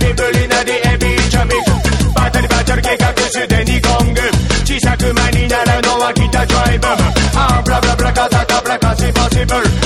リブリなりエビチャミバタリバタリ計画すでにゴング小さく前になるのはギタードライブブラブラブラカザカブラカシポシブル